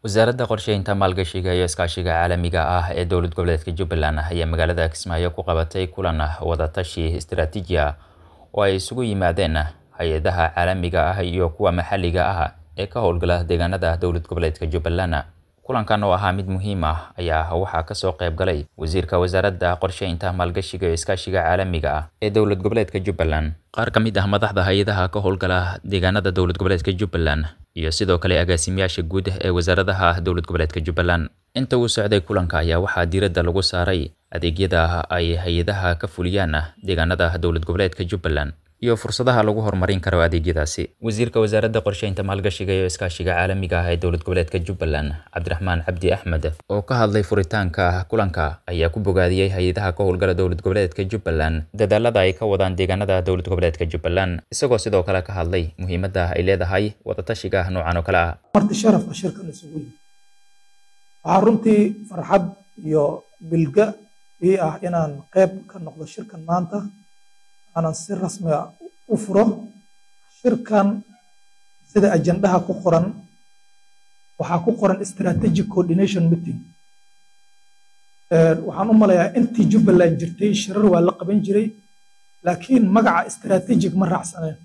wasaaradda qorsheynta maalgashiga iyo iskaashiga caalamiga ah ee dowlad goboleedka Jubbaland ayaa magaalada Kismaayo ku qabatay kulan wada tashi istiraatiiji ah oo ay isugu yimaadeen hay'adaha caalamiga ah iyo kuwa maxalliga ah ee ka howlgala deegaanada dowlad goboleedka Jubbaland. kulankan oo ahaa mid muhiim ah ayaa waxaa ka soo qayb galay wasiirka wasaaradda qorsheynta maalgashiga iyo iskaashiga caalamiga ah ee dowlad goboleedka Jubbaland, qaar ka mid ah madaxda hay'adaha ka howlgala deegaanada dowlad goboleedka Jubbaland iyo sidoo kale agaasimayaasha guud ee wasaaradaha dowlad goboleedka Jubbaland. inta uu socday kulanka ayaa waxaa diiradda lagu saaray adeegyada ay hay'adaha ka fuliyaan deegaanada dowlad goboleedka Jubbaland iyo fursadaha lagu horumarin karo adeegyadaasi. wasiirka wasaaradda qorsheynta maalgashiga iyo iskaashiga caalamiga ah ee dowlad goboleedka Jubbaland, Cabdiraxmaan Cabdi Axmed, oo ka hadlay furitaanka kulanka ayaa ku bogaadiyay hay'adaha ka howlgala dowlad goboleedka Jubbaland dadaalada ay ka wadaan deegaanada dowlad goboleedka Jubbaland, isagoo sidoo kale ka hadlay muhiimadda ay leedahay wada tashiga noocan oo kale ah. marti sharafka shirkan isugu yimid waxaa runtii farxad iyo bilga ii ah inaan qayb ka noqdo shirkan maanta, aanan si rasmi ah u furo shirkan. sida ajandaha ku qoran waxaa ku qoran strategic coordination meeting. waxaan u malayaa intii Jubbaland jirtay shirar waa la qaban jiray, laakiin magaca strategic ma raacsaneen.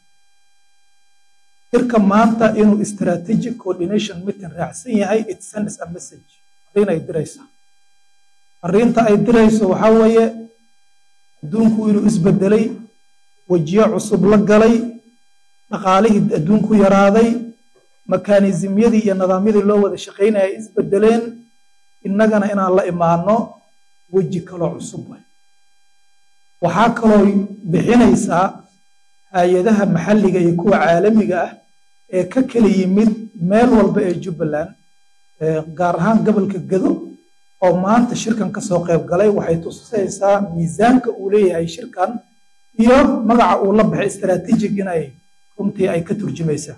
shirka maanta inuu strategic coordination meeting raacsan yahay, it sends a message. arrin ay diraysa, arrinta ay dirayso waxaa weeye adduunku inuu isbedelay, wajiyo cusub la galay, dhaqaalihii adduunku yaraaday, mekanismyadii iyo nidaamyadii loo wada shaqaynaya ay isbedeleen, innagana inaan la imaano weji kaloo cusub. waxaa kaloo bixinaysaa hay'adaha maxalliga iyo kuwa caalamiga ah ee ka kala yimid meel walba ee Jubbaland, gaar ahaan gobolka Gedo oo maanta shirkan ka soo qayb galay. waxay tusaysaa miisaanka uu leeyahay shirkan iyo magaca uu la baxay strategic inay runtii ay ka turjumaysaa.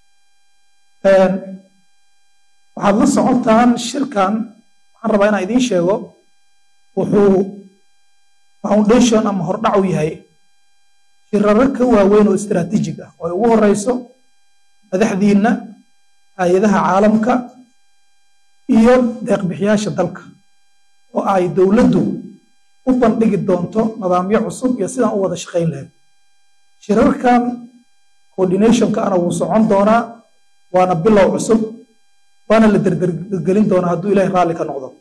waxaad la socotaan shirkan, waxaan rabaa inaan idiin sheego, wuxuu foundation ama hordhac u yahay shiraro ka waaweyn oo strategic ah oo ay ugu horeyso madaxdiinna, hay'adaha caalamka iyo deeq-bixiyaasha dalka, oo ay dowladdu u bandhigi doonto nidaamyo cusub iyo sidaan u wada shaqayn lahayd. shirarkan coordinationka ana wuu socon doonaa, waana bilow cusub, waana la derdergelin doonaa hadduu ilaahay raalli ka noqdo.